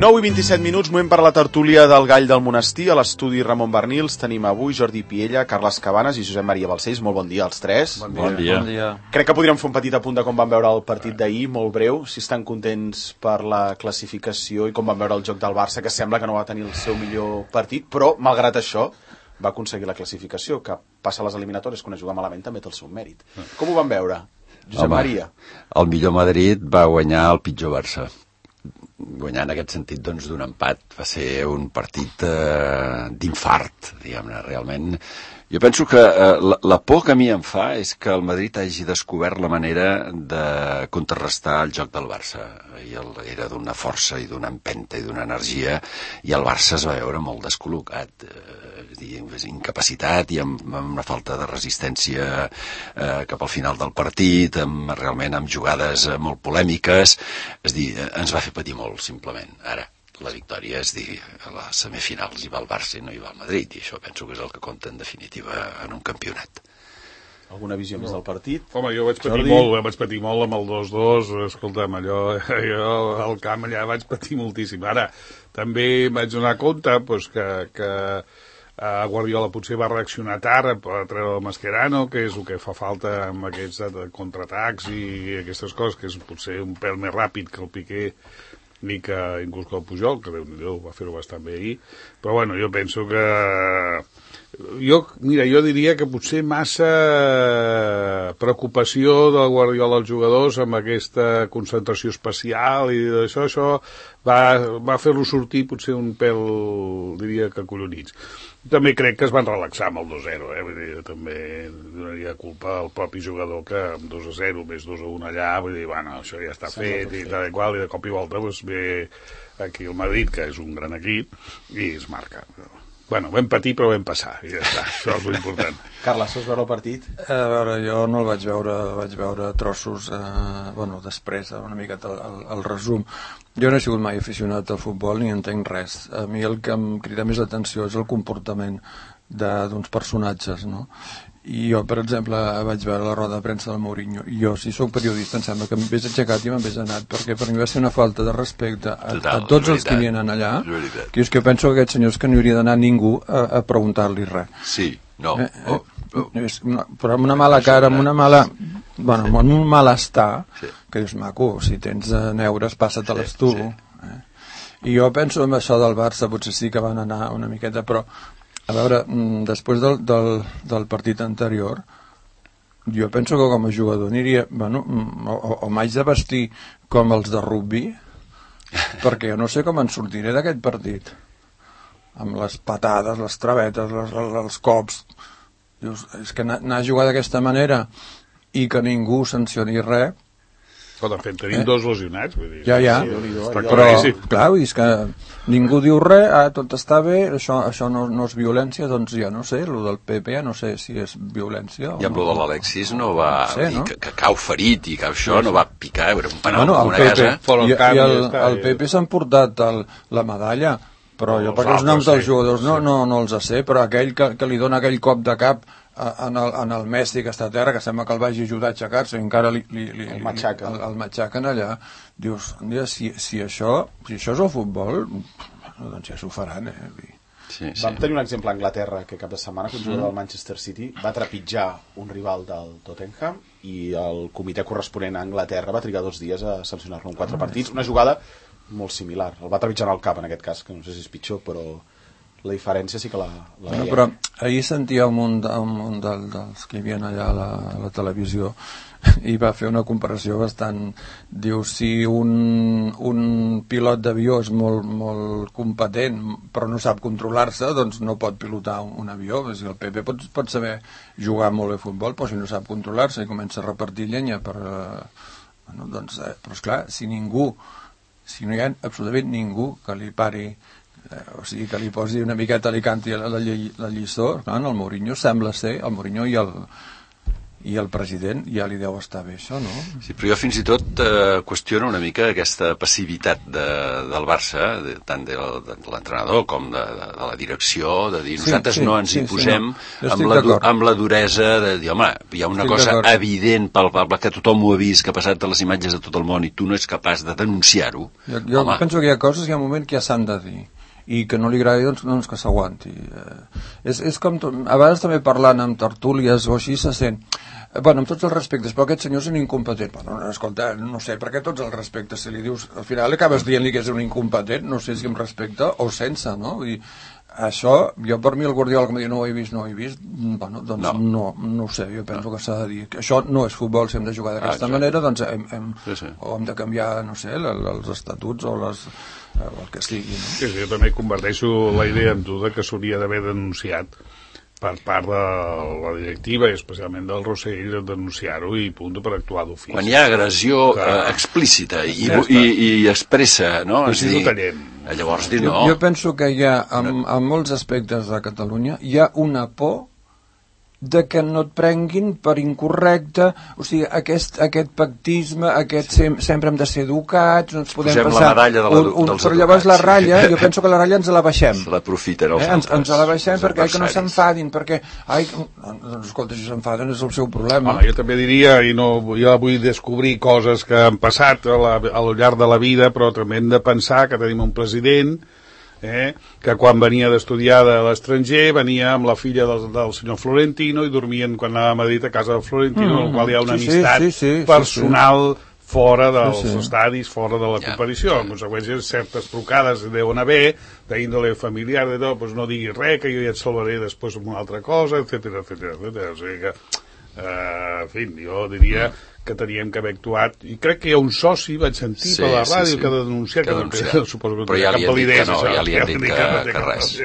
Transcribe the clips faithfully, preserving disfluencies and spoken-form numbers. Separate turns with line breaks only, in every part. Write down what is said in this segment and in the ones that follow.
nou i vint-i-set minuts, moment per la tertúlia del Gall del Monestir. A l'estudi Ramon Bernils tenim avui Jordi Piella, Carles Cabanes i Josep Maria Balcells. Molt bon dia als tres.
Bon dia. Bon dia. Bon dia.
Crec que podríem fer un petit apunt de com van veure el partit d'ahir, molt breu, si estan contents per la classificació i com van veure el joc del Barça, que sembla que no va tenir el seu millor partit, però, malgrat això, va aconseguir la classificació, que passa a les eliminatòries, quan es juga malament també té el seu mèrit. Com ho van veure, Josep
Home,
Maria?
El millor Madrid va guanyar el pitjor Barça. Guanyar en aquest sentit doncs d'un empat. Va ser un partit eh, d'infart, diguem-ne, realment. Jo penso que eh, la, la por que a mi em fa és que el Madrid hagi descobert la manera de contrarrestar el joc del Barça. I el, era d'una força i d'una empenta i d'una energia, i el Barça es va veure molt descol·locat, eh, diguem, incapacitat i amb, amb una falta de resistència eh, cap al final del partit, amb, realment amb jugades eh, molt polèmiques. És dir, eh, ens va fer patir molt, simplement. Ara, la victòria és dir, a les semifinals hi va el Barça i no hi va el Madrid, i això penso que és el que compta en definitiva en un campionat.
Alguna visió més del partit?
Home, jo vaig patir Jordi? molt, vaig patir molt amb el dos dos, escolta'm, allò, jo al camp allà vaig patir moltíssim. Ara, també vaig donar compte pues, que, que a Guardiola potser va reaccionar tard per treure el Mascherano, que és el que fa falta amb aquests contraatacs i aquestes coses, que és potser un pèl més ràpid que el Piqué ni que inclús que el Pujol, que Déu-n'hi-do, va fer-ho bastant bé ahir, però bueno, jo penso que jo, mira, jo diria que potser massa preocupació del Guardiola als jugadors amb aquesta concentració especial i això, això va, va fer-lo sortir potser un pèl, diria que collonits. També crec que es van relaxar amb el dos zero, eh? Vull dir, també donaria culpa al propi jugador que amb dos a zero més dos a un allà, vull dir, bueno, això ja està sí, fet i tal i qual, i de cop i volta pues, ve aquí el Madrid, que és un gran equip, i es marca. Bueno, vam patir però vam passar, i ja està, això és l'important.
Carles, vas veure el partit?
A veure, jo no el vaig veure, vaig veure trossos, eh, bueno, després, una miqueta el, el, el resum. Jo no he sigut mai aficionat al futbol ni entenc res. A mi el que em crida més l'atenció és el comportament d'uns personatges, no? I jo, per exemple, vaig veure la roda de premsa del Mourinho, i jo, si sóc periodista, em sembla que m'hagués aixecat i m'hagués anat, perquè per mi va ser una falta de respecte a, Total, a tots els que hi havien allà, que és que jo penso que aquests senyors que no hauria d'anar ningú a, a preguntar-li res.
Sí, no.
Eh, eh, oh, oh. És una, però amb una mala cara, amb una mala... Bueno, amb un malestar, sí. Que dius, maco, si tens neures, passa-te-les tu. Sí, sí. Eh? I jo penso en això del Barça, potser sí que van anar una miqueta, però... A veure, després del, del, del partit anterior, jo penso que com a jugador aniria, bueno, o, o m'haig de vestir com els de rugby, perquè jo no sé com en sortiré d'aquest partit. Amb les patades, les travetes, les, els cops. Dius, és que anar a jugar d'aquesta manera i que ningú sancioni res...
Escolta, fent, tenim eh? dos lesionats, vull dir...
Ja, ja,
sí,
però, clar, és que ningú diu res, ah, tot està bé, això, això no, no és violència, doncs ja no sé, el del P P ja no sé si és violència o
I amb
no.
el de l'Alexis no va...
No sé, no?
Que, que cau ferit i que això no va picar, era un penal
bueno,
com una
P P,
casa...
I, i el, el P P s'han portat el, la medalla, però jo perquè els noms dels jugadors no, no, no els sé, però aquell que, que li dona aquell cop de cap en el, en el Messi que està a terra, que sembla que el vagi ajudar a aixecar-se i encara li, li, li,
el matxaquen
el, el matxaquen allà, dius, si, si, això, si això és el futbol, doncs ja s'ho faran, eh?
Sí, sí.
Vam tenir un exemple a Anglaterra que cap de setmana que un jugador del Manchester City va trepitjar un rival del Tottenham i el comitè corresponent a Anglaterra va trigar dos dies a sancionar-lo en quatre ah, partits, una jugada molt similar, el va trepitjar al cap en aquest cas, que no sé si és pitjor, però la diferència sí que la, la
bueno, però ahir sentia un munt, un munt del, dels que hi havia allà a la, a la televisió i va fer una comparació bastant, diu, si un, un pilot d'avió és molt, molt competent però no sap controlar-se, doncs no pot pilotar un, un avió. Si el P P pot, pot saber jugar molt bé a futbol, però si no sap controlar-se i comença a repartir llenya per, eh, bueno, doncs, eh, però esclar, si ningú si no hi ha absolutament ningú que li pari Eh, o sigui, que li posi una miqueta, li canti la, la, la lliçó, clar, el Mourinho sembla ser, el Mourinho i el, i el president ja li deu estar bé això, no?
Sí, però jo fins i tot eh, qüestiono una mica aquesta passivitat de, del Barça, de, tant de, de l'entrenador com de, de, de la direcció, de dir nosaltres sí, sí, no ens hi sí, posem sí, no. amb, la, amb la duresa de dir, home, hi ha una estic cosa evident, palpable, que tothom ho ha vist, que ha passat a les imatges de tot el món i tu no ets capaç de denunciar-ho.
Jo, jo penso que hi ha coses, hi ha un moment que ja s'han de dir i que no li agradi, doncs, doncs que s'aguanti. Eh, és, és com, a vegades també parlant amb tertúlies o així se sent, eh, bueno, amb tots els respectes, però aquest senyor és un incompetent. Bueno, escolta, no sé, per què tots els respectes? Si li dius, al final li acabes dient-li que és un incompetent, no sé si amb respecte o sense, no? Vull dir, això, jo per mi el Guardiola que em diu no ho he vist, no ho he vist, bueno, doncs no, no, no ho sé, jo penso no. que s'ha de dir que això no és futbol, si hem de jugar d'aquesta ah, manera, doncs hem, hem, sí, sí. o hem de canviar, no sé, els estatuts o les el que sigui, no?
Sí, sí, jo també comparteixo la idea amb tu de que s'hauria d'haver denunciat per part de la directiva i especialment del Rossell denunciar-ho i punt per actuar d'ofici.
Quan hi ha agressió que... eh, explícita i, ja i, i expressa, no?
I si ho tallem.
Llavors dir no.
Jo, jo penso que hi ha, en, en molts aspectes de Catalunya, hi ha una por de que no et prenguin per incorrecte, o sigui, aquest, aquest pactisme, aquest sem sempre hem de ser educats, no ens podem
posem
passar...
la medalla de la, un, un, dels
però llavors la ratlla, jo penso que la ratlla ens la baixem.
Se l'aprofiten els
eh? ens, ens la baixem perquè ai, que no s'enfadin, perquè, ai, doncs, escolta, si s'enfaden és el seu problema.
Home, jo també diria, i no, jo vull descobrir coses que han passat a la, al llarg de la vida, però també hem de pensar que tenim un president Eh, que quan venia d'estudiar de l'estranger venia amb la filla del, del senyor Florentino i dormien quan anava a Madrid a casa del Florentino, mm, en el qual hi ha una sí, amistat sí, sí, sí, personal sí, sí. fora dels sí, sí. estadis, fora de la yeah. competició. En conseqüència, certes trucades deuen haver d'índole familiar, de tot, doncs no diguis res, que jo ja et salvaré després amb una altra cosa, etcètera, etcètera, etcètera. O sigui que, eh, en fi, jo diria mm. que teníem que haver actuat, i crec que hi ha un soci, vaig sentir sí, per la ràdio, sí, sí. que ha de denunciar, que, que, que suposo que
però ja li han dit que no, ja li han dit que, que,
que,
que res.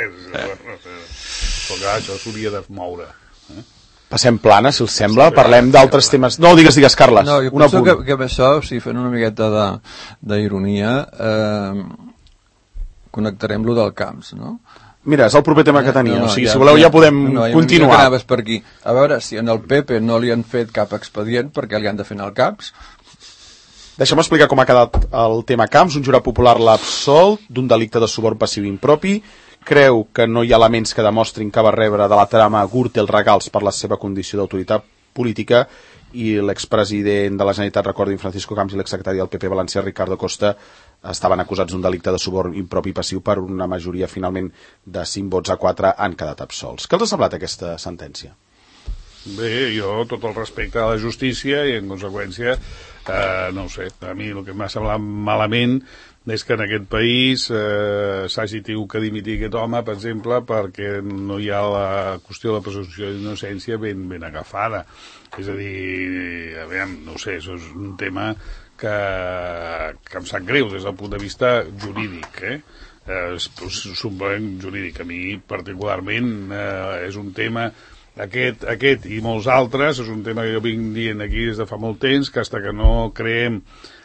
Però clar, això s'hauria de moure. Eh?
Passem plana, si els sembla, sí, parlem d'altres temes. No, digues, digues, Carles.
No, jo penso que, que amb això, o sigui, fent una miqueta d'ironia, eh, connectarem lo del camps, no?
Mira, és el proper tema que teníem,
no, no,
o sigui,
ja,
si voleu ja, ja podem
no, ja
continuar.
Ja anaves per aquí. A veure, si en el P P no li han fet cap expedient, perquè li han de fer al CAPS?
Deixa'm explicar com ha quedat el tema Camps. Un jurat popular l'ha absolt d'un delicte de suborn passiu impropi. Creu que no hi ha elements que demostrin que va rebre de la trama Gürtel regals per la seva condició d'autoritat política, i l'expresident de la Generalitat, recordin, Francisco Camps, i l'exsecretari del P P valencià, Ricardo Costa, estaven acusats d'un delicte de suborn impropi passiu. Per una majoria finalment de cinc vots a quatre han quedat absolts. Què els ha semblat aquesta sentència?
Bé, jo tot el respecte a la justícia i en conseqüència, eh, no ho sé, a mi el que m'ha semblat malament és que en aquest país eh, s'hagi tingut que dimitir aquest home, per exemple, perquè no hi ha la qüestió de la presumpció d'innocència ben, ben agafada. És a dir, a veure, no ho sé, això és un tema que, que em sap greu des del punt de vista jurídic, eh? Eh, és, és un problema jurídic. A mi, particularment, eh, és un tema, aquest, aquest i molts altres, és un tema que jo vinc dient aquí des de fa molt temps, que fins que no creem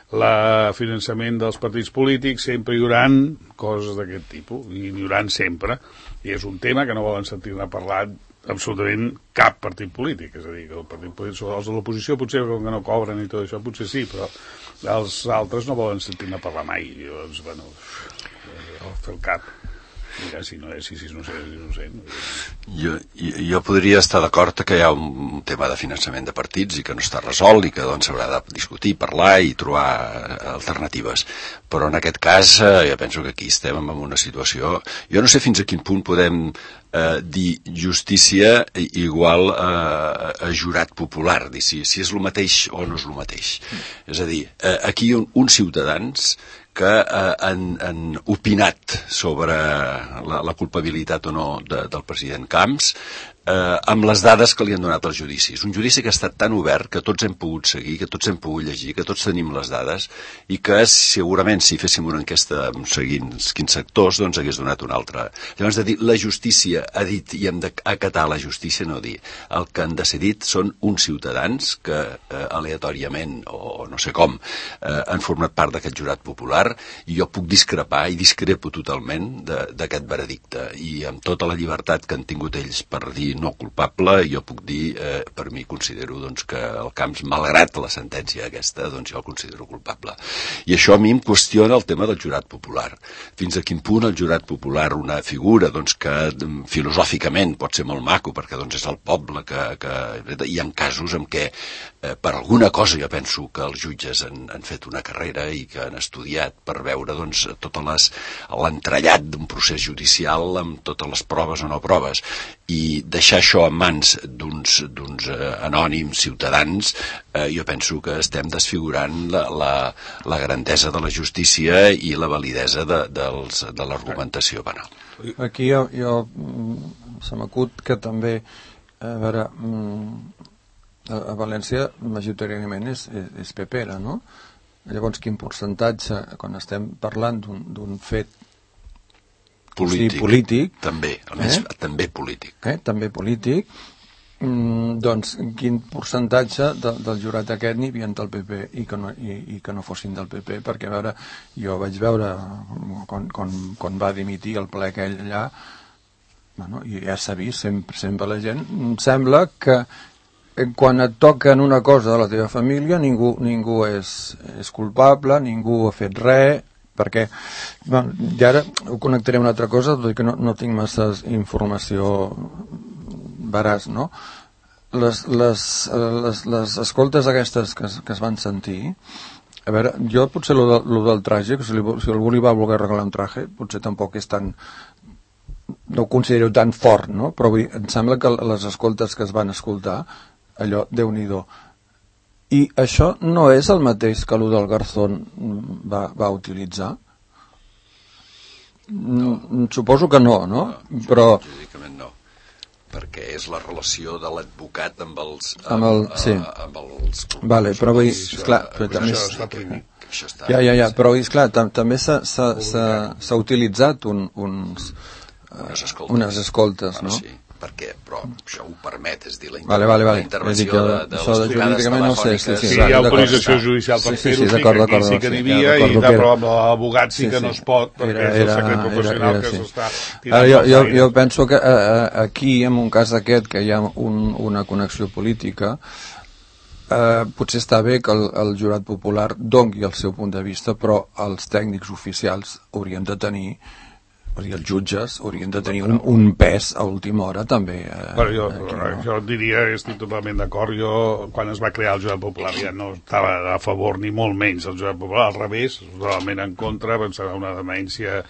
el finançament dels partits polítics sempre hi haurà coses d'aquest tipus, i hi haurà sempre, i és un tema que no volen sentir-ne parlar absolutament cap partit polític. És a dir, que el partit polític, els de l'oposició potser com que no cobren i tot això, potser sí, però els altres no volen sentir-ne parlar mai. I llavors, bueno, fer el cap. Mira, si no és, si, si no sé, si no sé. No.
Jo, jo podria estar d'acord que hi ha un tema de finançament de partits i que no està resolt i que doncs s'haurà de discutir, parlar i trobar alternatives. Però en aquest cas eh, jo penso que aquí estem en una situació... Jo no sé fins a quin punt podem eh, dir justícia igual eh, a jurat popular, dir si, si és el mateix o no és el mateix. Mm. És a dir, eh, aquí un, uns ciutadans que eh, han, han opinat sobre la, la culpabilitat o no de, del president Camps, eh, amb les dades que li han donat als judicis. Un judici que ha estat tan obert que tots hem pogut seguir, que tots hem pogut llegir, que tots tenim les dades, i que segurament si féssim una enquesta seguint quins sectors, doncs hagués donat una altra. Llavors, de dir, la justícia ha dit i hem d'acatar la justícia, no dir. El que han decidit són uns ciutadans que eh, aleatòriament, o no sé com, eh, han format part d'aquest jurat popular, i jo puc discrepar i discrepo totalment d'aquest veredicte, i amb tota la llibertat que han tingut ells per dir sigui no culpable, jo puc dir, eh, per mi considero doncs, que el Camps, malgrat la sentència aquesta, doncs jo el considero culpable. I això a mi em qüestiona el tema del jurat popular. Fins a quin punt el jurat popular, una figura doncs, que filosòficament pot ser molt maco, perquè doncs, és el poble, que, que hi ha casos en què eh, per alguna cosa jo penso que els jutges han, han fet una carrera i que han estudiat per veure doncs, totes l'entrellat d'un procés judicial amb totes les proves o no proves, i deixar això en mans d'uns eh, anònims ciutadans, eh, jo penso que estem desfigurant la, la, la grandesa de la justícia i la validesa de, dels, de l'argumentació penal.
Aquí jo, jo se m'acut que també, a veure, a, a València majoritàriament és, és, és pepera, no? Llavors, quin percentatge, quan estem parlant d'un fet
polític,
sí, polític
també, a més,
eh?
també polític,
eh? també polític, mm, doncs quin percentatge de, del jurat aquest n'hi havia del P P i que, no, i, i que no fossin del P P, perquè a veure, jo vaig veure quan, quan, quan va dimitir el ple aquell allà, bueno, i ja s'ha vist sempre, sempre la gent, em sembla que quan et toquen una cosa de la teva família ningú, ningú és, és culpable, ningú ha fet res, perquè bueno, i ara ho connectaré amb una altra cosa, tot i que no, no tinc massa informació veraç, no? Les, les, les, les escoltes aquestes que es, que es van sentir, a veure, jo potser lo, de, lo del traje, que si, li, si algú li va voler regalar un traje, potser tampoc és tan, no ho considero tan fort, no? Però vull, em sembla que les escoltes que es van escoltar, allò, Déu-n'hi-do. I això no és el mateix que allò del Garzón va, va utilitzar? No. Suposo que no, no?
no
Però...
jurídicament no, perquè és la relació de l'advocat amb els...
Amb, amb el... Sí.
Amb els...
Vale, però vull... Esclar, però també...
Això està prohibit.
Ja, ja, ja, però esclar, també s'ha utilitzat un, uns...
Unes escoltes,
unes escoltes
bueno,
no?
Sí, perquè, però això ho permet, és dir, la, inter
vale, vale, vale.
la intervenció
que,
de, de les trucades
no sé, sí,
sí, sí, hi ha autorització judicial per
sí,
fer-ho,
sí, sí,
sí, que aquí sí que n'hi havia, i però amb l'abogat sí que no es pot, perquè és el secret professional que s'està tirant.
Jo, jo, jo penso que eh, aquí, en un cas aquest, que hi ha un, una connexió política, eh, potser està bé que el, el jurat popular doni el seu punt de vista, però els tècnics oficials haurien de tenir, i els jutges haurien de tenir un, un pes a última hora també. Eh,
bueno, jo,
aquí, no?
jo diria, estic totalment d'acord, jo quan es va crear el jurat popular ja no estava a favor ni molt menys del jurat popular, al revés, totalment en contra, pensava una demència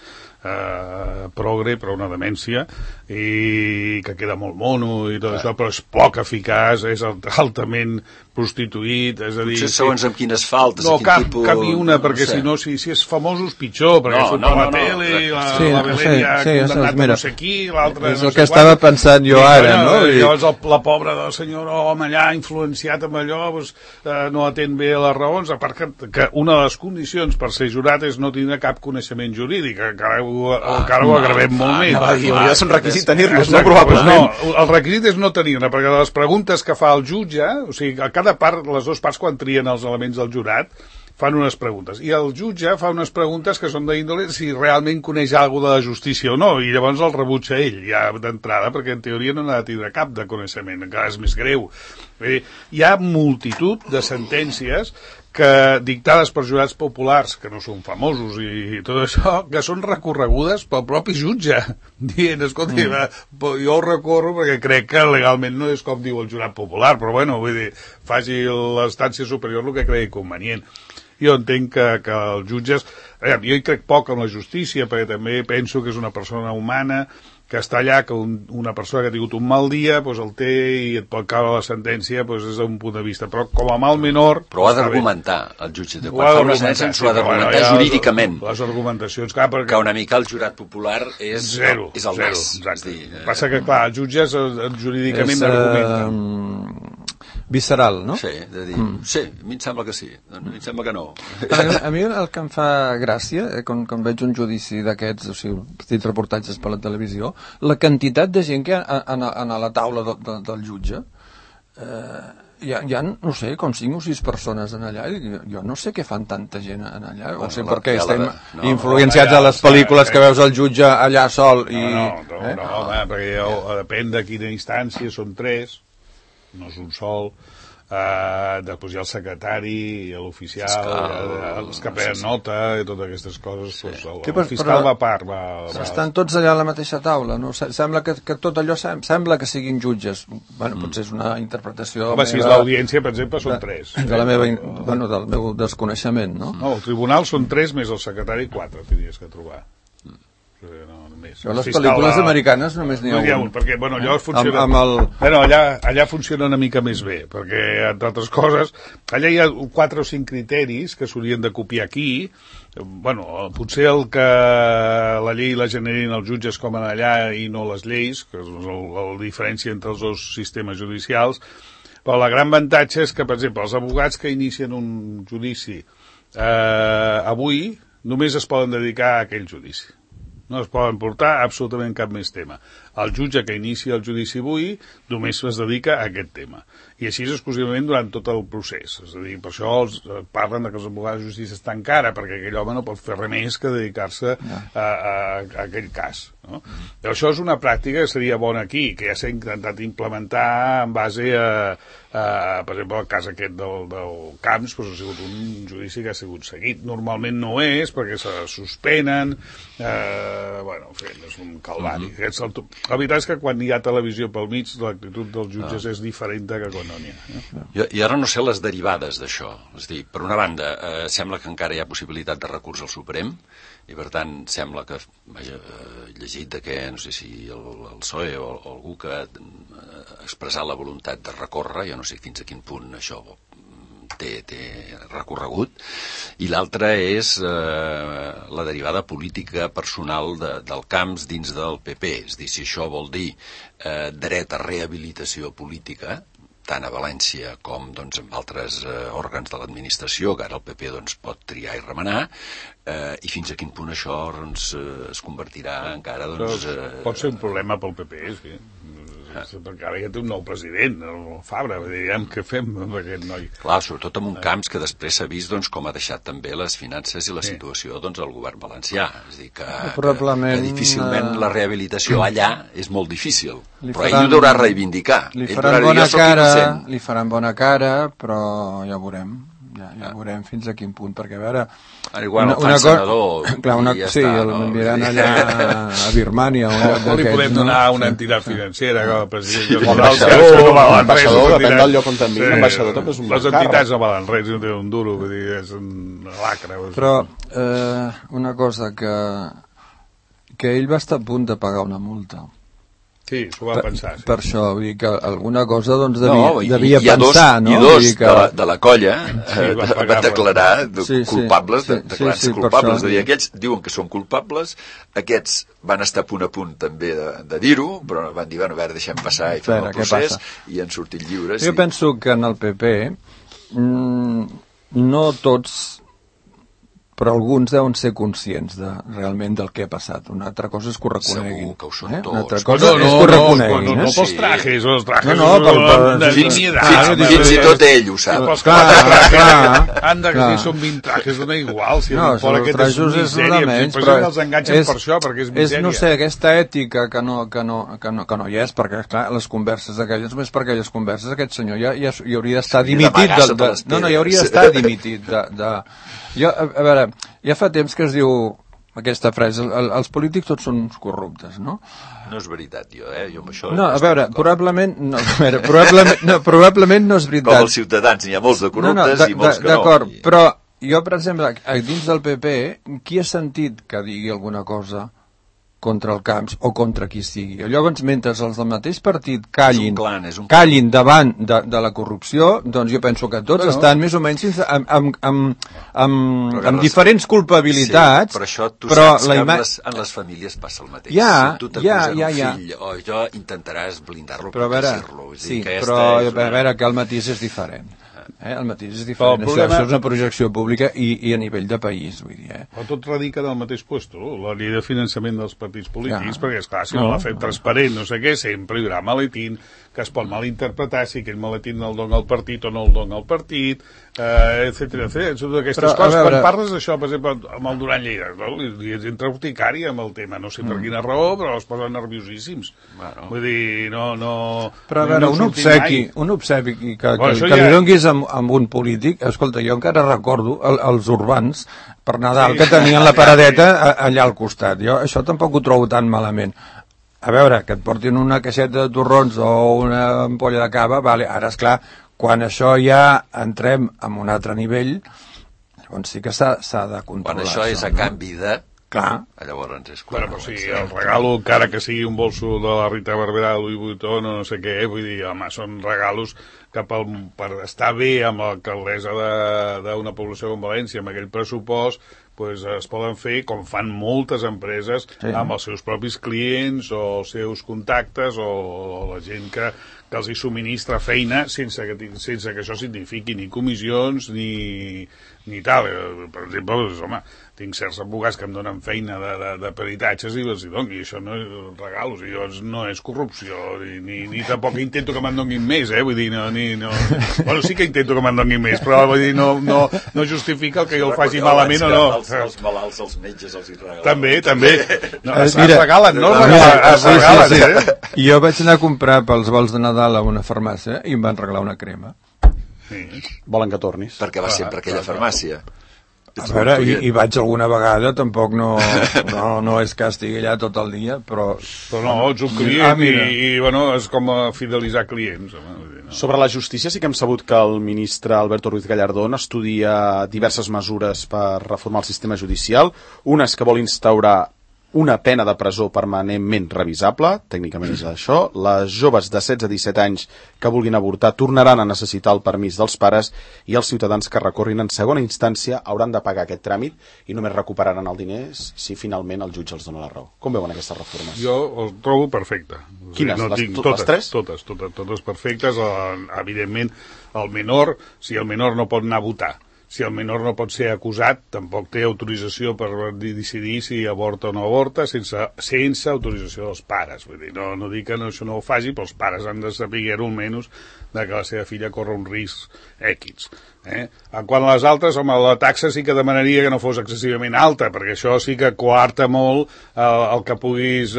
eh, progre, però una demència, i que queda molt mono i tot ah. això, però és poc eficaç, és altament prostituït, és a dir...
Potser segons amb quines faltes,
no,
quin
cap,
tipus...
cap ni una, perquè no sé. Si no, si, si és famosos pitjor, perquè no, surt no, a la no, tele, no, la,
sí,
la Belén ja
sí, sí,
condemnat
mira,
a no sé qui, l'altre
és
no
el
sé
que estava
quan.
Pensant jo ara,
I,
no?
I llavors el, la pobra del senyor home allà, influenciat amb allò, doncs, eh, no atén bé les raons, a part que, que una de les condicions per ser jurat és no tindre cap coneixement jurídic, encara ho,
ah,
encara ho agravem molt més.
No, i hauria de ser un requisit tenir-los, no, probablement.
No, el requisit és no tenir-ne, perquè les preguntes que fa el jutge, o sigui, a cada part, les dues parts quan trien els elements del jurat, fan unes preguntes, i el jutge fa unes preguntes que són d'índole si realment coneix alguna de la justícia o no, i llavors el rebutja ell, ja d'entrada, perquè en teoria no n'ha de tindre cap de coneixement, encara és més greu. Bé, hi ha multitud de sentències que dictades per jurats populars, que no són famosos i tot això, que són recorregudes pel propi jutge, dient, escolta, mm. jo ho recorro perquè crec que legalment no és com diu el jurat popular, però bueno, vull dir, faci l'instància superior el que cregui convenient. Jo entenc que, que els jutges... Jo hi crec poc en la justícia, perquè també penso que és una persona humana, que està allà, que un, una persona que ha tingut un mal dia, doncs el té i et pot caure la sentència, doncs és d'un punt de vista. Però com a mal menor...
Però ho ha d'argumentar el jutge. Quan fa una sentència ens ho ha d'argumentar bueno, jurídicament.
Les, les argumentacions, clar, perquè...
Que una mica el jurat popular és,
zero,
és el
zero,
més.
Exacte.
Dir, eh...
Passa que, clar, els jutges jurídicament
és,
argumenten.
Uh, visceral, no?
Sí, de dir, mm. sí, a mi em sembla que sí, a mi em sembla que no.
A, a mi el que em fa gràcia, eh, quan, quan veig un judici d'aquests, o sigui, petits reportatges per la televisió, la quantitat de gent que hi ha a, a, a la taula de, de, del jutge, eh, hi ha, hi ha, no sé, com cinc o sis persones en allà, i jo no sé què fan tanta gent en allà, bueno, o sigui, perquè estem no, influenciats no, allà, a les pel·lícules que veus el jutge allà sol i...
No, no, no, eh? no home, perquè jo, depèn de quina instància, són tres, no és un sol... Uh, després hi ha el secretari i l'oficial, els que prenen nota i totes aquestes coses, sí. Doncs el, el, el fiscal va a part va, va...
estan tots allà a la mateixa taula, no? Sembla que, que tot allò sem sembla que siguin jutges. Bueno, mm. potser és una interpretació
home, si és l'audiència, per exemple, són
de,
tres
de la meva, bueno, del meu desconeixement, no?
No, el tribunal són tres més el secretari, quatre tindries que trobar. No, només.
Però les pel·lícules va... americanes només n'hi ha,
ha un, perquè bueno, allò funciona...
amb, amb el...
bueno, allà, allà funciona una mica més bé, perquè, entre altres coses, allà hi ha quatre o cinc criteris que s'haurien de copiar aquí. Bueno, potser el que la llei la generin els jutges com en allà i no les lleis, que és la, la diferència entre els dos sistemes judicials, però la gran avantatge és que, per exemple, els advocats que inicien un judici eh, avui només es poden dedicar a aquell judici. No es poden portar absolutament cap més tema. El jutge que inicia el judici avui només es dedica a aquest tema. I així és exclusivament durant tot el procés. És a dir, per això els, parlen de que els advocats de justícia estan cara, perquè aquell home no pot fer res més que dedicar-se a, a, a aquell cas. No? Però això és una pràctica que seria bona aquí, que ja s'ha intentat implementar en base a, a per exemple, el cas aquest del, del Camps, doncs ha sigut un judici que ha sigut seguit. Normalment no és, perquè se suspenen, eh, bueno, en fi, és un calvari. Mm -hmm. La veritat és que quan hi ha televisió pel mig, l'actitud dels jutges ah. és diferent que quan no n'hi ha. Eh?
I, I ara no sé les derivades d'això. És dir, per una banda, eh, sembla que encara hi ha possibilitat de recurs al Suprem, i per tant sembla que, vaja, he llegit de que, no sé si el, el P S O E o, o algú que ha expressat la voluntat de recórrer, jo no sé fins a quin punt això té, té recorregut, i l'altra és eh, la derivada política personal de, del Camps dins del P P, és a dir, si això vol dir eh, dret a rehabilitació política, tant a València com doncs, en altres eh, òrgans de l'administració, que ara el P P doncs, pot triar i remenar, eh, i fins a quin punt això doncs, eh, es convertirà encara... Doncs,
eh, pot ser un problema pel P P, sí. Perquè ara ja té un nou president, el Fabra, diguem, què fem amb aquest noi?
Clar, sobretot amb un Camps que després s'ha vist doncs, com ha deixat també les finances i la sí. situació doncs, al govern valencià. És a dir, que,
probablement,
que difícilment la rehabilitació allà és molt difícil, però ell ho deurà reivindicar.
Li faran, bona cara, li faran bona cara, però ja ho veurem. Ja, ja ah. veurem fins a quin punt, perquè a veure...
Ara igual una, el fan senador
clar, una, ja sí, està, el no? enviaran allà a Birmània.
O, o li podem donar no? una entitat financera, que el president...
O l'ambaixador, depèn del lloc on t'envien, l'ambaixador també és un
les entitats no valen res, no tenen un duro, vull dir, és un lacre.
Però eh, una cosa, que, que ell va estar a punt de pagar una multa.
Sí, s'ho va pensar. Sí.
Per això, vull dir que alguna cosa doncs, devia,
no, i,
devia
i
pensar,
dos,
no?
I dos
que...
de, la, de la colla
sí,
eh,
van,
van declarar sí, culpables,
sí,
de, declarats
sí, sí,
culpables.
això,
dir, aquells diuen que són culpables, aquests van estar a punt a punt també de, de dir-ho, però van dir, bueno, a veure, deixem passar i fem el procés, i han sortit lliures.
Jo
i...
penso que en el P P mmm, no tots, però alguns deuen ser conscients de, realment del que ha passat. Una altra cosa és que ho reconeguin.
Segur que ho són
eh?
tots.
Una altra cosa
no, no,
és que ho reconeguin.
No, no, no, no pels trajes, els trajes
no, no, per, per,
de
fins,
dignitat.
Fins, fins i tot ell ho sap.
Però clar, clar, han de que si són vint trajes dona igual, si
no,
fora aquest és misèria, menys, però els enganxen
és,
per això, perquè és misèria.
És, no sé, aquesta ètica que no, que no, que no, que no hi és, perquè clar, les converses d'aquelles, només per aquelles converses, aquest senyor ja, ja hi hauria d'estar dimitit de, de, no, no, hi hauria d'estar dimitit de, de, jo, a, a veure, ja fa temps que es diu aquesta frase, el, el, els polítics tots són corruptes, no?
No és veritat, jo, eh? Jo amb això
no, a veure, probablement no, a veure, probablement, no, probablement no és veritat.
Com els ciutadans, n'hi ha molts de corruptes no, no, i molts que no.
D'acord, però jo, per exemple, dins del P P, qui ha sentit que digui alguna cosa contra el Camps o contra qui sigui? Llavors, mentre els del mateix partit callin,
clan,
callin davant de, de la corrupció, doncs jo penso que tots bueno, estan més o menys amb, amb, amb, amb, amb diferents culpabilitats.
Sí, però això tu
però
saps que en
ima...
les, en les famílies passa el mateix.
Ja,
si tu t'acusen
ja, ja,
un
ja.
fill, o jo intentaràs blindar-lo,
però a veure,
protegir-lo.
sí, però una... a veure que el matís és diferent. Eh? El mateix és diferent. Això, problema... això és una projecció pública i, i a nivell de país, vull dir. Eh?
Però tot radica en el mateix puesto, la llei de finançament dels partits polítics, ja. Perquè, esclar, si no,
no
la fem transparent, no sé què, sempre hi haurà maletín, que es pot malinterpretar si aquell maletín el dona el partit o no el dona el partit, eh, etcètera, etcètera. Totes aquestes Però, coses, veure... quan parles d'això, per exemple, amb el Duran Lleida, no? Li entra urticària amb el tema, no sé per quina raó, però els posen nerviosíssims. Bueno. Vull dir, no... no
però a veure, no un obsequi, un obsequi que, que, bueno, que, que ja... li donguis amb, amb un polític, escolta, jo encara recordo el, els urbans per Nadal sí. que tenien la paradeta allà al costat. Jo això tampoc ho trobo tan malament. A veure, que et portin una caixeta de torrons o una ampolla de cava, vale. Ara, esclar, quan això ja entrem en un altre nivell, llavors sí que s'ha de controlar.
Quan això és a
no?
canvi de...
Clar.
Llavors és
clar. Bueno, però sí, el regalo, encara que sigui un bolso de la Rita Barberà, Louis Vuitton o no sé què, vull dir, home, són regalos que per, per estar bé amb l'alcaldessa d'una població com València, amb aquell pressupost, pues, es poden fer com fan moltes empreses sí. amb els seus propis clients o els seus contactes o, o la gent que, que els hi subministra feina sense que, sense que això signifiqui ni comissions ni, ni tal. Per exemple, doncs, home, tinc certs advocats que em donen feina de, de, de peritatges i els hi dono, i això no és regalos, i llavors no és corrupció, ni, ni, ni tampoc intento que me'n donin més, eh? Vull dir, no, ni, no... Bueno, sí que intento que me'n donin més, però vull dir, no, no, no justifica el que jo el faci malament o no.
Els, els malalts, els metges, els hi regalen.
També, també. No, es,
mira,
es regalen, no? Es
regalen,
mira, es regalen, sí, sí, sí.
Eh? Jo vaig anar a comprar pels vols de Nadal a una farmàcia i em van regalar una crema.
Sí. Volen que tornis.
Perquè va sempre a aquella farmàcia.
A veure, i, i vaig alguna vegada, tampoc no, no, no és que estigui allà tot el dia, però...
Però no, ets un client ah, i, i, bueno, és com fidelitzar clients. Home, no.
Sobre la justícia sí que hem sabut que el ministre Alberto Ruiz Gallardón estudia diverses mesures per reformar el sistema judicial. Una és que vol instaurar una pena de presó permanentment revisable, tècnicament és això. Les joves de setze a disset anys que vulguin avortar tornaran a necessitar el permís dels pares i els ciutadans que recorrin en segona instància hauran de pagar aquest tràmit i només recuperaran el diners si finalment el jutge els dona la raó. Com veuen aquestes reformes?
Jo els trobo perfecte.
Quines?
No
les,
tinc,
totes,
totes,
les tres?
Totes, totes, totes perfectes. Evidentment, el menor, si el menor no pot anar a votar, si el menor no pot ser acusat, tampoc té autorització per decidir si avorta o no avorta sense, sense autorització dels pares. Vull dir, no, no dic que no, això no ho faci, però els pares han de saber-ho almenys de que la seva filla corre un risc X. Eh? En quant a les altres, home, la taxa sí que demanaria que no fos excessivament alta, perquè això sí que coarta molt el, el que puguis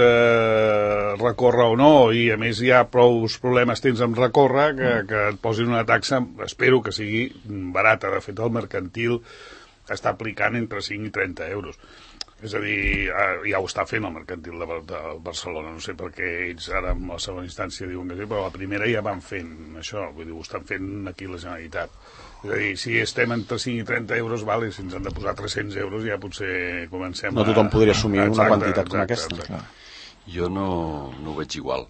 eh, recórrer o no, i a més hi ha prou problemes tens amb recórrer que, que et posin una taxa, espero que sigui barata. De fet, el mercantil està aplicant entre cinc i trenta euros. És a dir, ja ho està fent el mercantil de, de Barcelona, no sé per què ells ara en la segona instància diuen que sí, però la primera ja van fent això, vull dir, ho estan fent aquí la Generalitat. És a dir, si estem entre cinc i trenta euros, vale, si ens han de posar tres-cents euros ja potser comencem
a... No tothom podria assumir exacte, una quantitat exacte, com aquesta.
Exacte. Jo no, no ho veig igual.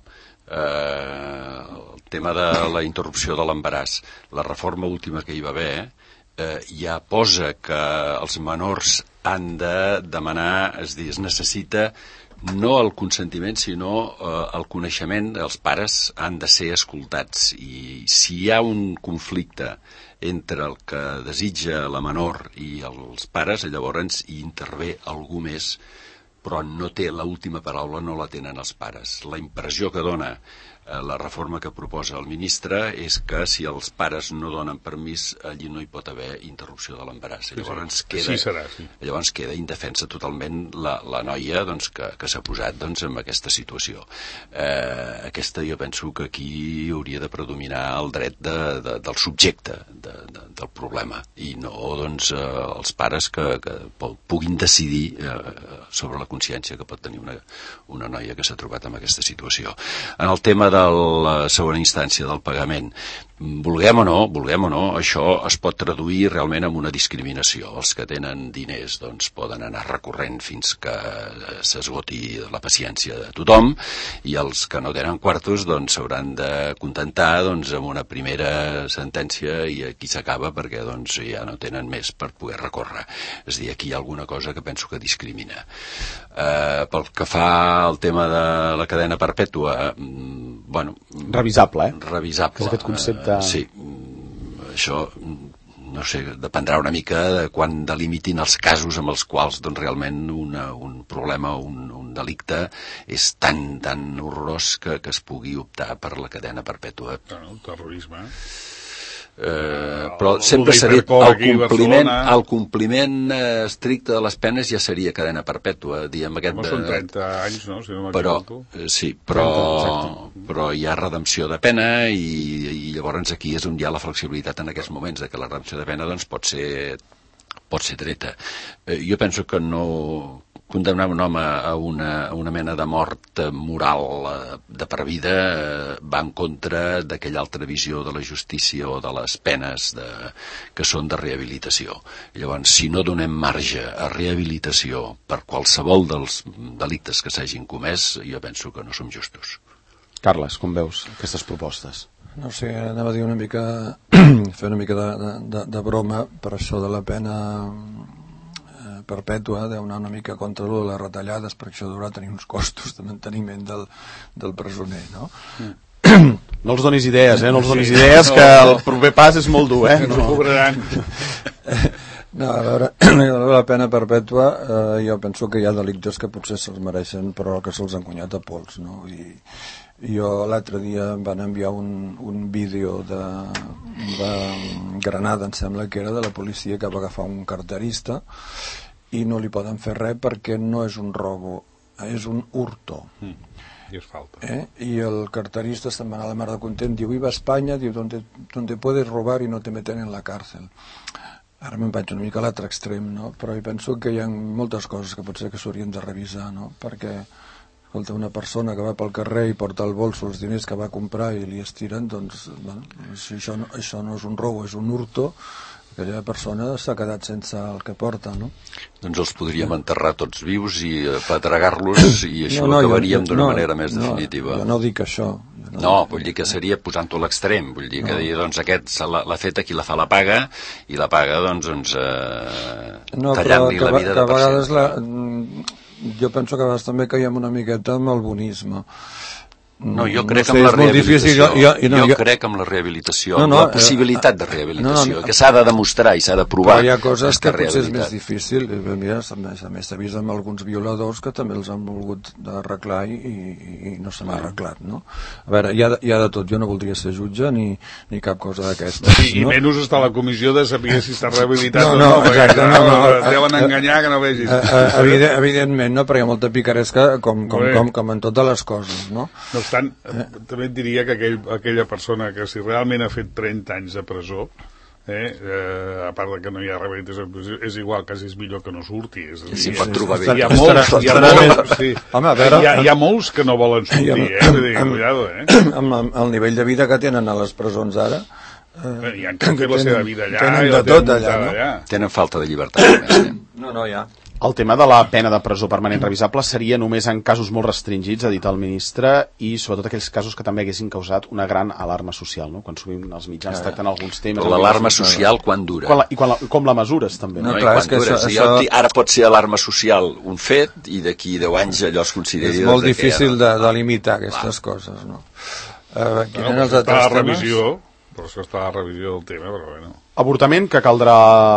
Eh, el tema de la interrupció de l'embaràs, la reforma última que hi va haver, eh, ja posa que els menors han de demanar, és a dir, es necessita no el consentiment, sinó eh, el coneixement. Els pares han de ser escoltats, i si hi ha un conflicte entre el que desitja la menor i els pares, llavors hi intervé algú més, però no té l'última paraula, no la tenen els pares. La impressió que dona eh, la reforma que proposa el ministre és que si els pares no donen permís, allí no hi pot haver interrupció de l'embaràs.
Sí,
llavors,
sí.
queda,
sí serà, sí.
llavors queda indefensa totalment la, la noia doncs, que, que s'ha posat doncs, en aquesta situació. Eh, aquesta jo penso que aquí hauria de predominar el dret de, de, del subjecte de, de, del problema, i no doncs, eh, els pares que, que puguin decidir eh, sobre la consciència que pot tenir una, una noia que s'ha trobat en aquesta situació. En el tema de la segona instància del pagament, vulguem o no, vulguem o no, això es pot traduir realment en una discriminació. Els que tenen diners doncs, poden anar recorrent fins que s'esgoti la paciència de tothom, i els que no tenen quartos doncs, s'hauran de contentar doncs, amb una primera sentència, i aquí s'acaba perquè doncs, ja no tenen més per poder recórrer. És a dir, aquí hi ha alguna cosa que penso que discrimina. Eh, pel que fa al tema de la cadena perpètua, bueno...
Revisable, eh?
Revisable.
És aquest concepte...
Uh, sí. això, no sé, dependrà una mica de quan delimitin els casos amb els quals doncs, realment una, un problema, un, un delicte és tan, tan horrorós que, que es pugui optar per la cadena perpètua.
Bueno, el terrorisme, eh?
Eh, però sempre seria el compliment, el compliment eh, estricte de les penes ja seria cadena perpètua, diguem aquest.
Home, són trenta anys, no? Si no
però, eh, sí, però, però hi ha redempció de pena i, i llavors aquí és on hi ha la flexibilitat en aquests moments, de que la redempció de pena doncs, pot ser pot ser treta. Eh, jo penso que no condemnar un home a una, a una mena de mort moral eh, de per vida eh, va en contra d'aquella altra visió de la justícia o de les penes de, que són de rehabilitació. I llavors, si no donem marge a rehabilitació per qualsevol dels delictes que s'hagin comès, jo penso que no som justos.
Carles, com veus aquestes propostes?
No sé, anava a dir una mica fer una mica de, de, de broma per això de la pena perpètua, d'anar una mica contra lo de les retallades, perquè això haurà tenir uns costos de manteniment del, del presoner, no?
Mm. No els donis idees, eh? No els donis idees, que el proper pas és molt dur, eh?
No ho cobraran.
No, a veure, la pena perpètua, eh, jo penso que hi ha delictes que potser se'ls mereixen, però que se'ls han cunyat a pols, no? I jo l'altre dia em van enviar un, un vídeo de, de Granada, em sembla que era, de la policia que va agafar un carterista i no li poden fer res perquè no és un robo, és un hurto.
Mm. I es falta.
Eh? I el carterista se'n va anar a la mar de content, diu, iba a Espanya, diu, donde, donde puedes robar y no te meten en la cárcel. Ara me'n vaig una mica a l'altre extrem, no? Però hi penso que hi ha moltes coses que potser que s'haurien de revisar, no? Perquè, escolta, una persona que va pel carrer i porta al bolso els diners que va comprar i li estiren, doncs, bueno, si això no, això no és un robo, és un hurto, aquella persona s'ha quedat sense el que porta, no?
Doncs els podríem enterrar tots vius i patregar-los i això no, no, acabaríem d'una no, manera més
no,
definitiva.
Jo no dic això.
No, no, vull dir que seria posant-ho a l'extrem, vull dir que no. dir, doncs aquest l'ha fet, qui la fa la paga, i la paga, doncs, doncs eh,
no,
tallant-li la vida de per sempre.
La, jo penso que a vegades també caiem una miqueta amb el bonisme.
No, jo crec
no sé,
amb la rehabilitació,
difícil, jo, jo, no,
jo
jo
crec amb la rehabilitació,
no, no,
amb la possibilitat de rehabilitació,
no, no,
que s'ha de demostrar i s'ha de provar.
Però hi ha coses que potser és més difícil. Mira, a més s'ha vist amb alguns violadors que també els han volgut arreglar i, i, i no se n'ha arreglat, no? A veure, hi ha, hi ha de tot, jo no voldria ser jutge ni, ni cap cosa d'aquestes.
I, no? I menys està la comissió de saber si està rehabilitat
no,
o
no,
no,
exacte,
perquè
no, no,
no, deuen enganyar que no vegis.
Evident, evidentment, no? Perquè hi ha molta picaresca com, com, com, com en totes les coses, no?
No obstant, eh? també et diria que aquell, aquella persona que si realment ha fet trenta anys de presó, eh, eh, a part de que no hi ha rehabilitació, és igual, quasi és millor que no surti. És a dir,
si pot trobar bé.
Hi ha molts, hi ha molts, sí. Home, a veure, hi, ha, hi ha molts que no volen sortir, eh? Vull dir, cuidado, eh?
Amb el nivell de vida que tenen a les presons ara,
eh, hi ha que fer la seva vida allà,
tenen de tot allà, no?
allà.
Tenen falta de llibertat. Eh?
No, no, ja.
El tema de la pena de presó permanent revisable seria només en casos molt restringits, ha dit el ministre, i sobretot aquells casos que també haguessin causat una gran alarma social, no? Quan sovint els mitjans tracten alguns temes...
Però l'alarma social quan dura?
Quan la, I quan la, com la mesures, també.
No,
no?
no clar, és que això, això... Ara pot ser alarma social un fet, i d'aquí deu anys allò es consideri...
És molt difícil de, de limitar aquestes Va. coses, no? Uh,
no, no els està a revisió, però és que està a revisió del tema, però bueno...
Avortament, que caldrà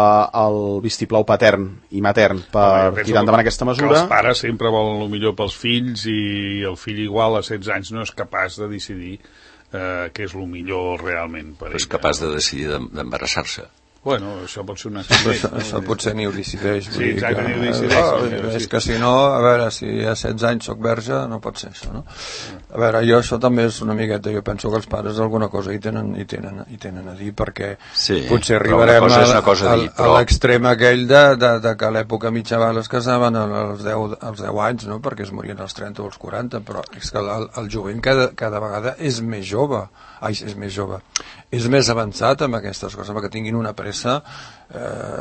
el vistiplau patern i matern per no, tirar endavant aquesta mesura.
Que els pares sempre volen el millor pels fills i el fill igual a setze anys no és capaç de decidir eh, què és el millor realment per ell.
És capaç de decidir d'embarassar-se.
Bueno, això pot ser un accident.
Això, no? això potser ni ho decideix.
Sí, exacte, que, ni ho decideix.
Oh, sí, és sí. que si no, a veure, si a setze anys soc verge, no pot ser això, no? A veure, jo això també és una miqueta, jo penso que els pares alguna cosa hi tenen, hi tenen, hi tenen a dir, perquè
sí,
potser arribarem a, a,
dir, però...
a l'extrem aquell de, de, de que a l'època mitjana es casaven als deu, als deu anys, no? Perquè es morien als trenta o als quaranta, però és que el, el jovent cada, cada vegada és més jove, ai, és més jove, és més avançat amb aquestes coses, perquè tinguin una pressa, eh,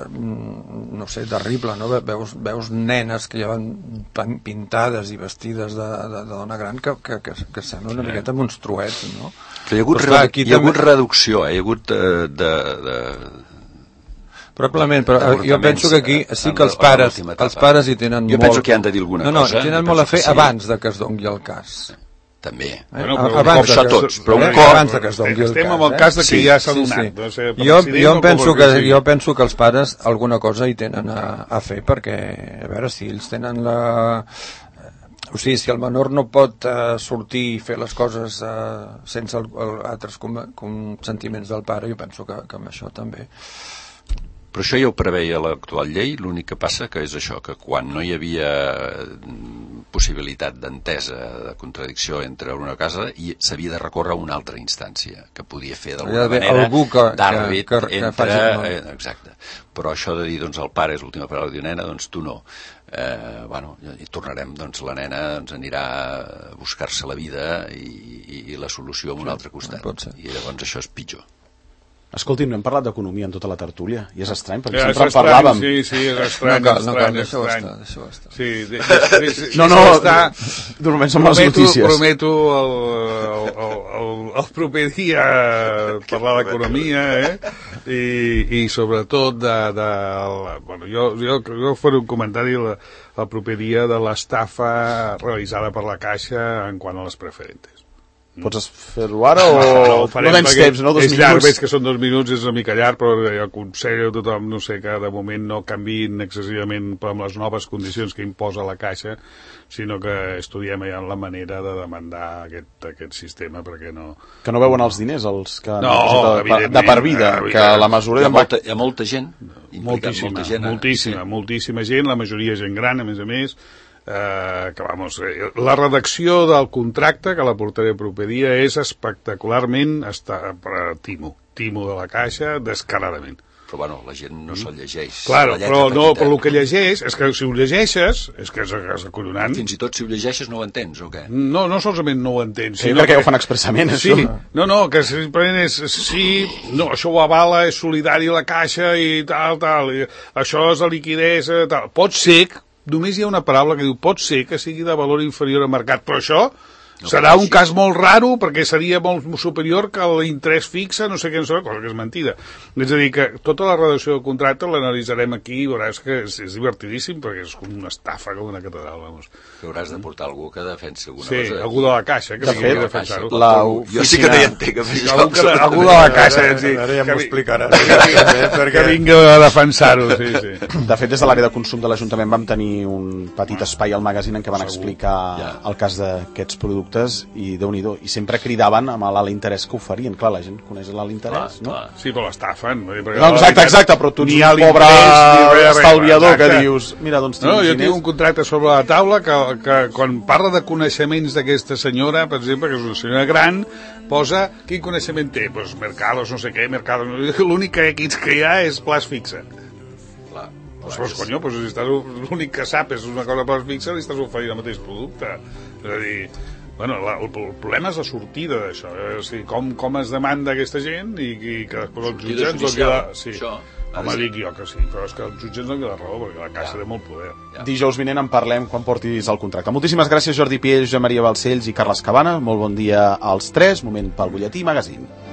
no sé, terrible, no? Veus, veus nenes que ja van pintades i vestides de, de, de dona gran que, que, que, que sembla una miqueta monstruet, no?
Però hi ha hagut, però, clar, hi ha hagut també... reducció, eh? Hi ha hagut eh, de... de...
Probablement, però jo penso que aquí sí que els pares, els pares hi tenen
jo
molt...
Jo penso que han de dir alguna
no, no,
cosa.
No, tenen molt a fer abans de que es doni el cas.
també.
Eh?
Bueno,
A-
però un
abans
cop
de
això
que-
tots, però un
eh,
cop-
abans de que es doni el
Estem
cas,
amb el
eh?
cas de que
Sí,
ja s'ha
Sí,
donat.
sí.
No sé, per
Jo,
accident
jo,
o
em
per
penso
el
que,
sigui.
jo penso que els pares alguna cosa hi tenen a, a fer, perquè, a veure, si ells tenen la... O sigui, si el menor no pot uh, sortir i fer les coses uh, sense el, el, altres com, consentiments del pare, jo penso que, que amb això també.
Però això ja ho preveia l'actual llei, l'únic que passa que és això, que quan no hi havia possibilitat d'entesa, de contradicció entre una casa, i s'havia de recórrer a una altra instància, que podia fer d'alguna
Hi ha
manera
algú que-
d'àrbit
que- que
entre...
faci el nom.
Eh, exacte. Però això de dir, doncs, el pare és l'última paraula d'una nena, doncs tu no. Eh, bueno, i tornarem, doncs la nena doncs, anirà a buscar-se la vida i, i, i la solució a un altre costat.
pot ser.
I llavors això és pitjor.
Escolti'm, no hem parlat d'economia en tota la tertúlia, i és estrany, perquè
Ja, és
sempre en
estrany,
parlàvem.
Sí, sí, és estrany,
No cal, no
estrany,
cal, deixa-ho
estrany.
estar, deixa-ho estar.
Sí, de, de, de, de,
No, no,
està,
normalment són les
prometo,
notícies.
prometo el, el, el, el, el proper dia parlar d'economia, eh? I, i sobretot de... de la, bueno, jo, jo, jo faré un comentari el, el proper dia de l'estafa realitzada per la Caixa en quant a les preferentes.
Pots fer-ho ara o
No, no, ho
no
farem
tens
perquè
temps, no? Dos
és llarg, veig
minuts.
que són dos minuts, és una mica llarg, però jo aconsello a tothom, no sé, que de moment no canviïn excessivament amb les noves condicions que imposa la Caixa, sinó que estudiem ja la manera de demandar aquest, aquest sistema, perquè no...
Que no veuen els diners, els que han
No,
depositat de,
evidentment,
de per vida,
evidentment.
que la mesura...
Hi ha
de...
molta, hi ha molta gent, implicat
Moltíssima,
molta gent. eh?
moltíssima, moltíssima gent, la majoria gent gran, a més a més, eh, que vamos, eh, la redacció del contracte, que la portaré el proper dia, és espectacularment està, per, timo, timo de la Caixa, descaradament.
Però bueno, la gent no se'l llegeix.
Claro,
La lletra
però, no,
petita.
però el que llegeix, és que si ho llegeixes, és que és, és acollonant.
Fins i tot si ho llegeixes no ho entens, o què?
No, no solament no ho entens.
Sí,
sinó
perquè
que-
ho fan expressament,
Sí,
això.
no, no, que simplement és, sí, no, això ho avala, és solidari la Caixa i tal, tal, i això és de liquidesa, tal. Pot ser, que- només hi ha una paraula que diu, pot ser que sigui de valor inferior al mercat, però això
No
serà
pot
un
ser.
cas molt raro perquè seria molt superior que l'interès fixe, no sé què, no sé, cosa que és mentida. És a dir, que tota la redacció del contracte l'analitzarem aquí i veuràs que és, és divertidíssim perquè és com una estafa, com una catedral, vamos.
Que hauràs de portar algú que defensi alguna
Sí,
cosa.
algú de la Caixa, que
De
vingui
fet,
a defensar-ho.
la
Jo sí que no hi entenc.
Sí, algú, que, algú de la Caixa, sí.
Ara ja
que
m'ho
vi-
explicaràs.
Que, que vingui a defensar-ho, sí, sí.
De fet, des de l'àrea de consum de l'Ajuntament vam tenir un petit espai al magazine en què van
Segur.
explicar
Ja.
el cas d'aquests productes i déu-n'hi-do, i sempre cridaven amb l'alt interès que oferien. Clar, la gent coneix l'alt interès,
Clar,
no?
clar.
Sí, però l'estafen. vull dir, perquè
No,
la
exacte,
veritat,
exacte, però tu ets
ni hi ha
un pobre
l'interès, ni res, res,
estalviador que
exacte.
dius, mira, doncs tinc
No, jo
diners.
tinc un contracte sobre la taula que, que quan parla de coneixements d'aquesta senyora, per exemple, que és una senyora gran, posa quin coneixement té? Doncs pues Mercados, no sé què, Mercados... L'únic que aquí que hi ha és plaç fixe.
Clar.
Pues, pues, conyo, pues, si estàs, l'únic que sap és una cosa plaç fixe, li estàs oferint el mateix producte. És a dir, bueno, la, el, el problema és la sortida d'això. Eh? O sigui, com, com es demanda aquesta gent i, i que després els
Sortida
jutjats...
judicial,
la... Sí.
això.
Home, dic jo que sí, però és que els jutjats no hi ha la raó, perquè la Caixa
Ja.
té molt poder.
Ja.
Dijous vinent en parlem quan portis el contracte. Moltíssimes gràcies, Jordi Piell, Josep Maria Balcells i Carles Cabana. Molt bon dia als tres. Moment pel butlletí magazine.